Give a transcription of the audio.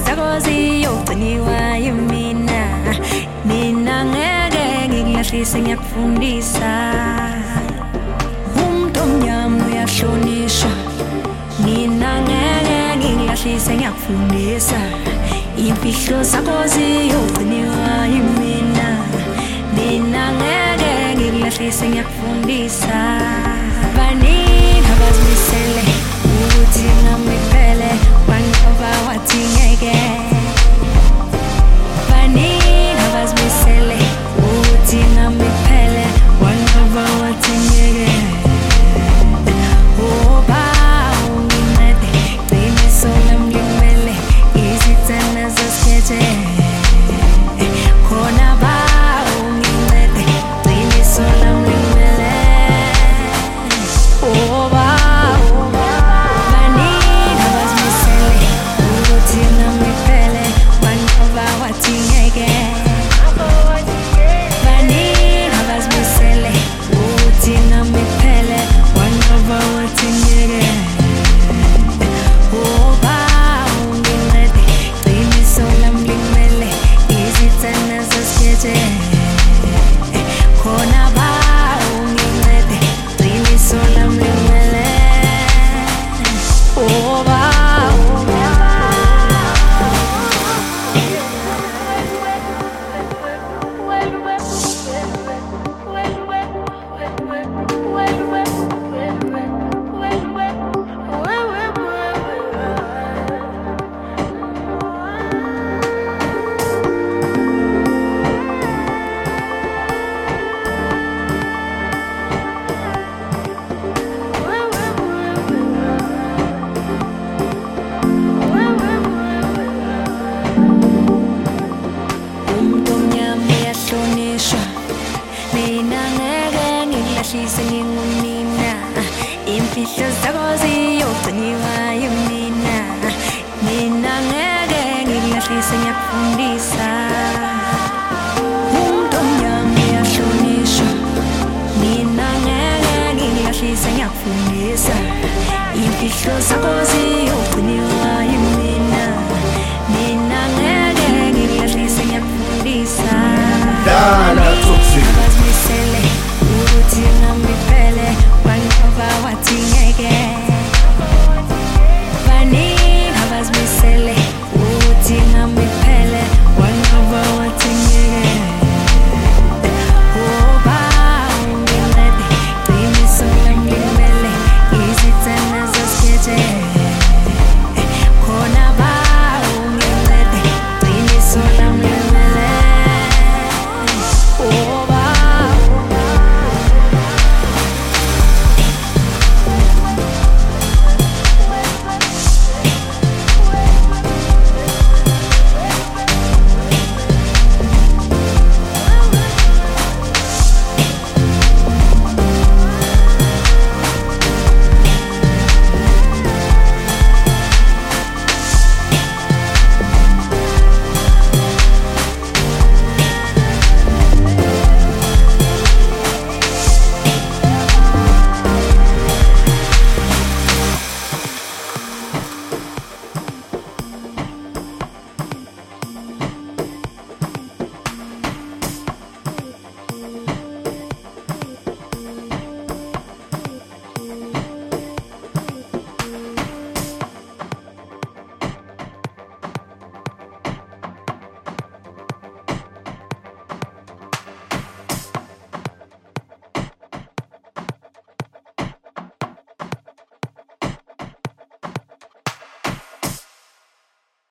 zakho ziyogciniwa yimina, mina ngeke ngikulahlise ngiyakufundisa. Umuntu omnyama uyahlonishwa, mina ngeke ngikulahlise ngiyakufundisa. Imfihlo zakho ziyogciniwa yimina, mina ngeke ngikulahlise ngiyakufundisa. Baningi abazimisele ukuthi ngami kuphele, banqoba wathi ngeke. Baningi abazimisele ukuthi ngami kuphele, banqoba wathi ngeke. Oh Baba ungincede, qiniso lami limele, izithanda zasikhethe. Khona Baba ungincede, qiniso lami limele. Oh Baba, baningi abazimisele ukuthi ngami kuphele, banqoba wathi ngeke. Baningi abazimisele ukuthi ngami kuphele, banqoba wathi ngeke. Oh Baba ungincede, qiniso lami limele, izithanda zasikhethe. Khona Baba ungincede, qiniso lami limele. Oh Baba. Umuntu omnyama uyahlonishwa, mina ngeke ngikulahlise ngingumina. Imfihlo zakho ziyogciniwa yimina, mina ngeke ngikulahlise ngiyakufundisa.